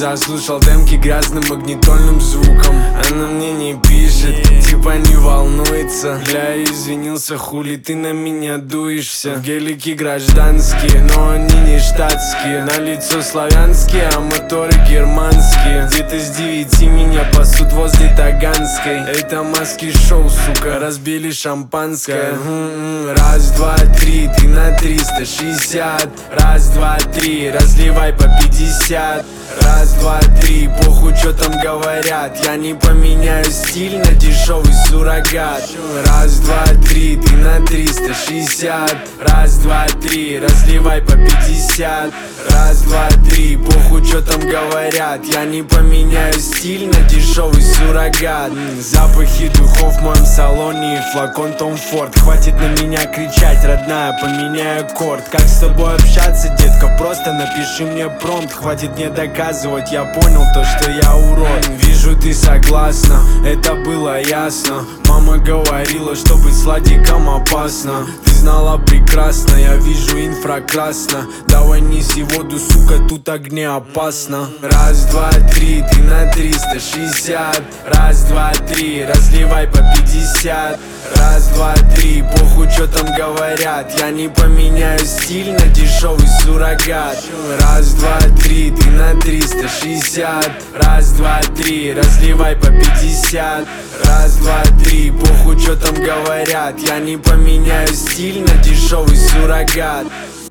Заслушал демки грязным магнитольным звуком. Она мне не пишет, типа не волнуется. Бля, извинился, хули ты на меня дуешься. Гелики гражданские, но они не штатские. На лицо славянские, а моторы германские. Где-то с 9 меня пасут возле Таганской. Это маски шоу, сука, разбили шампанское. Раз, два, три, ты на 360. Раз, два, три, разливай по 50. Раз, два, три, похуй, чё там говорят. Я не поменяю стиль на дешевый суррогат. Раз, два, три, ты на 360. Раз, два, три, разливай по 50. Раз, два, три, похуй, чё там говорят. Я не поменяю стиль на дешевый суррогат. Запахи духов в моем салоне и флакон Том Форд. Хватит на меня кричать, родная, поменяй аккорд. Как с тобой общаться, детка, просто напиши мне промпт. Хватит мне доказывать, я понял то, что я урод. Вижу, ты согласна, это было ясно. Мама говорила, что быть сладиком опасно. Ты знала прекрасно, я вижу инфракрасно. Давай неси воду, сука, тут огнеопасно. Раз, два, три, ты на 360. Раз, два, три, разливай по 50. Раз, два, три, похуй, чё там говорят. Я не поменяю стиль на дешевый суррогат. Раз, два, три, ты на 360. Раз, два, три, разливай по 50. Раз, два, три, похуй, чё там говорят. Я не поменяю стиль на дешевый суррогат.